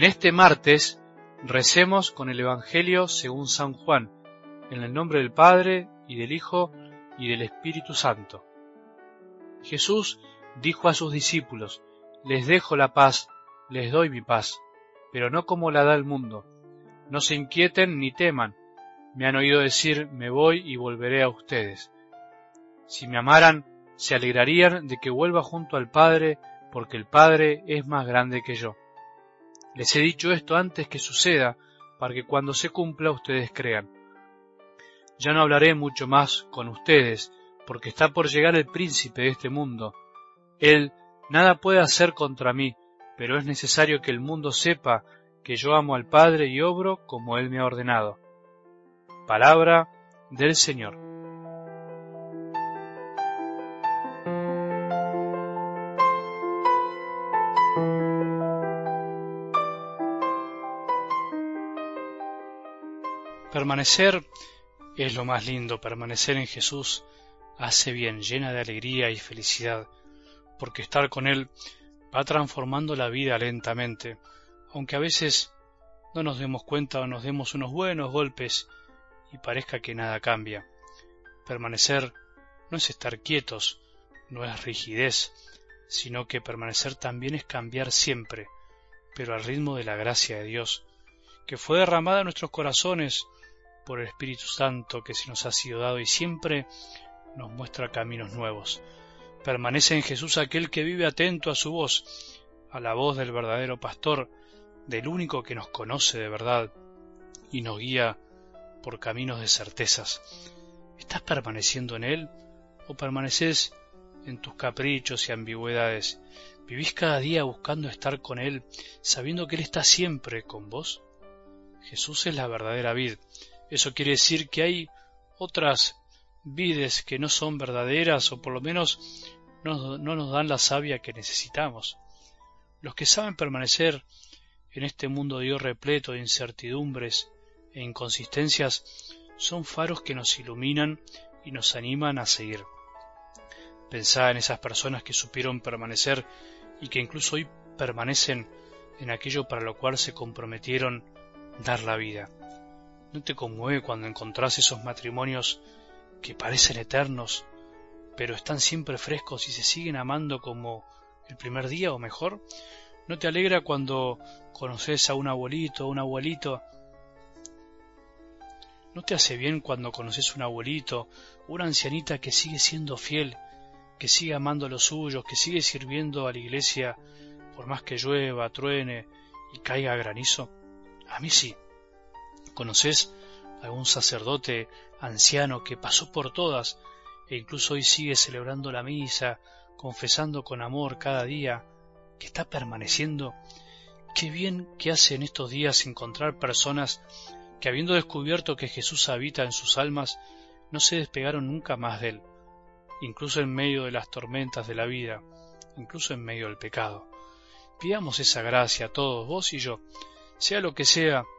En este martes recemos con el Evangelio según San Juan, en el nombre del Padre, y del Hijo, y del Espíritu Santo. Jesús dijo a sus discípulos: Les dejo la paz, les doy mi paz, pero no como la da el mundo. No se inquieten ni teman. Me han oído decir: me voy y volveré a ustedes. Si me amaran, se alegrarían de que vuelva junto al Padre, porque el Padre es más grande que yo. Les he dicho esto antes que suceda, para que cuando se cumpla ustedes crean. Ya no hablaré mucho más con ustedes, porque está por llegar el príncipe de este mundo. Él nada puede hacer contra mí, pero es necesario que el mundo sepa que yo amo al Padre y obro como Él me ha ordenado. Palabra del Señor. Permanecer es lo más lindo. Permanecer en Jesús hace bien, llena de alegría y felicidad, porque estar con Él va transformando la vida lentamente, aunque a veces no nos demos cuenta o nos demos unos buenos golpes y parezca que nada cambia. Permanecer no es estar quietos, no es rigidez, sino que permanecer también es cambiar siempre, pero al ritmo de la gracia de Dios, que fue derramada en nuestros corazones por el Espíritu Santo que se nos ha sido dado y siempre nos muestra caminos nuevos. Permanece en Jesús aquel que vive atento a su voz, a la voz del verdadero pastor, del único que nos conoce de verdad y nos guía por caminos de certezas. ¿Estás permaneciendo en Él o permaneces en tus caprichos y ambigüedades? ¿Vivís cada día buscando estar con Él, sabiendo que Él está siempre con vos? Jesús es la verdadera vid. Eso quiere decir que hay otras vides que no son verdaderas, o por lo menos no nos dan la savia que necesitamos. Los que saben permanecer en este mundo de Dios repleto de incertidumbres e inconsistencias son faros que nos iluminan y nos animan a seguir. Pensá en esas personas que supieron permanecer y que incluso hoy permanecen en aquello para lo cual se comprometieron dar la vida. ¿No te conmueve cuando encontrás esos matrimonios que parecen eternos, pero están siempre frescos y se siguen amando como el primer día o mejor? ¿No te alegra cuando conoces a un abuelito o un abuelito? ¿No te hace bien cuando conoces un abuelito o una ancianita que sigue siendo fiel, que sigue amando a los suyos, que sigue sirviendo a la iglesia por más que llueva, truene y caiga granizo? A mí sí. ¿Conoces algún sacerdote anciano que pasó por todas e incluso hoy sigue celebrando la misa, confesando con amor cada día, que está permaneciendo? Qué bien que hace en estos días encontrar personas que, habiendo descubierto que Jesús habita en sus almas, no se despegaron nunca más de Él, incluso en medio de las tormentas de la vida, incluso en medio del pecado. Pidamos esa gracia a todos, vos y yo, sea lo que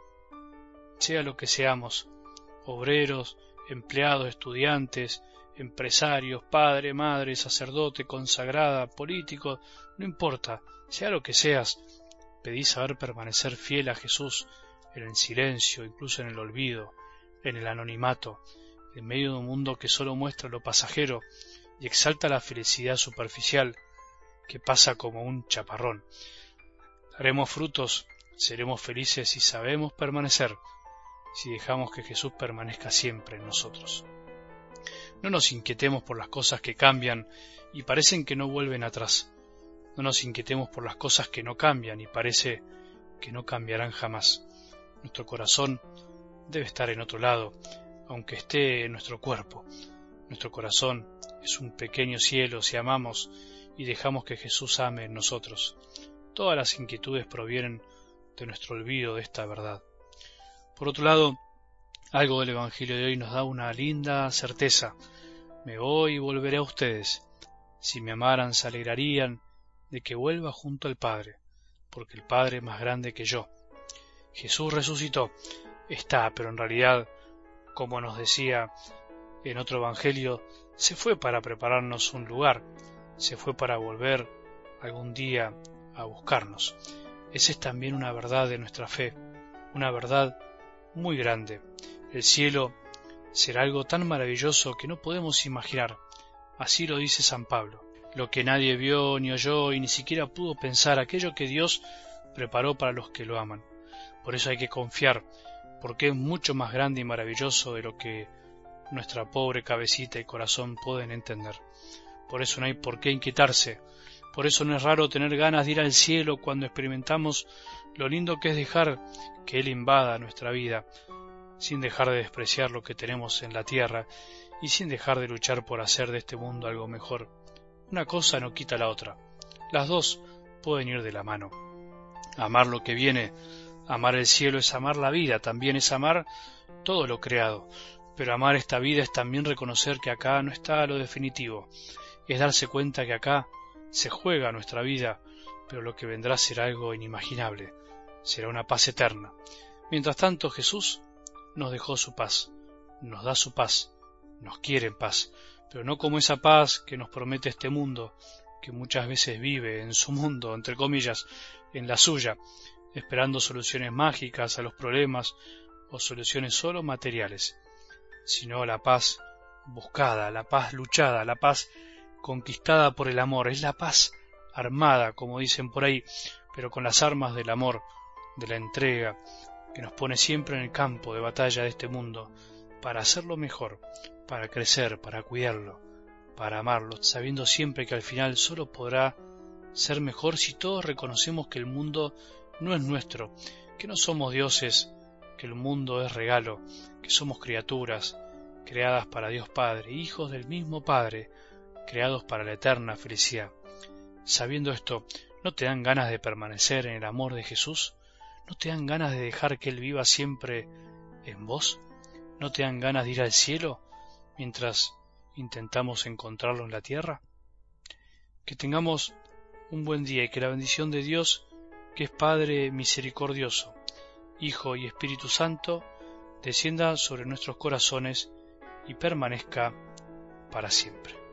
seamos, obreros, empleados, estudiantes, empresarios, padre, madre, sacerdote, consagrada, político, no importa, sea lo que seas, pedí saber permanecer fiel a Jesús en el silencio, incluso en el olvido, en el anonimato, en medio de un mundo que solo muestra lo pasajero y exalta la felicidad superficial que pasa como un chaparrón. Daremos frutos, seremos felices si sabemos permanecer, si dejamos que Jesús permanezca siempre en nosotros. No nos inquietemos por las cosas que cambian y parecen que no vuelven atrás. No nos inquietemos por las cosas que no cambian y parece que no cambiarán jamás. Nuestro corazón debe estar en otro lado, aunque esté en nuestro cuerpo. Nuestro corazón es un pequeño cielo si amamos y dejamos que Jesús ame en nosotros. Todas las inquietudes provienen de nuestro olvido de esta verdad. Por otro lado, algo del Evangelio de hoy nos da una linda certeza. Me voy y volveré a ustedes. Si me amaran, se alegrarían de que vuelva junto al Padre, porque el Padre es más grande que yo. Jesús resucitó, está, pero en realidad, como nos decía en otro Evangelio, se fue para prepararnos un lugar, se fue para volver algún día a buscarnos. Esa es también una verdad de nuestra fe, una verdad muy grande. El cielo será algo tan maravilloso que no podemos imaginar. Así lo dice San Pablo. Lo que nadie vio ni oyó y ni siquiera pudo pensar, aquello que Dios preparó para los que lo aman. Por eso hay que confiar, porque es mucho más grande y maravilloso de lo que nuestra pobre cabecita y corazón pueden entender. Por eso no hay por qué inquietarse. Por eso no es raro tener ganas de ir al cielo cuando experimentamos lo lindo que es dejar que Él invada nuestra vida, sin dejar de despreciar lo que tenemos en la tierra y sin dejar de luchar por hacer de este mundo algo mejor. Una cosa no quita la otra. Las dos pueden ir de la mano. Amar lo que viene, amar el cielo es amar la vida, también es amar todo lo creado. Pero amar esta vida es también reconocer que acá no está lo definitivo. Es darse cuenta que acá se juega nuestra vida, pero lo que vendrá será algo inimaginable. Será una paz eterna. Mientras tanto, Jesús nos dejó su paz, nos da su paz, nos quiere en paz, pero no como esa paz que nos promete este mundo, que muchas veces vive en su mundo, entre comillas, en la suya, esperando soluciones mágicas a los problemas o soluciones solo materiales, sino la paz buscada, la paz luchada, la paz conquistada por el amor. Es la paz armada, como dicen por ahí, pero con las armas del amor, de la entrega, que nos pone siempre en el campo de batalla de este mundo, para hacerlo mejor, para crecer, para cuidarlo, para amarlo, sabiendo siempre que al final solo podrá ser mejor si todos reconocemos que el mundo no es nuestro, que no somos dioses, que el mundo es regalo, que somos criaturas, creadas para Dios Padre, hijos del mismo Padre, creados para la eterna felicidad. Sabiendo esto, ¿no te dan ganas de permanecer en el amor de Jesús? ¿No te dan ganas de dejar que Él viva siempre en vos? ¿No te dan ganas de ir al cielo mientras intentamos encontrarlo en la tierra? Que tengamos un buen día y que la bendición de Dios, que es Padre misericordioso, Hijo y Espíritu Santo, descienda sobre nuestros corazones y permanezca para siempre.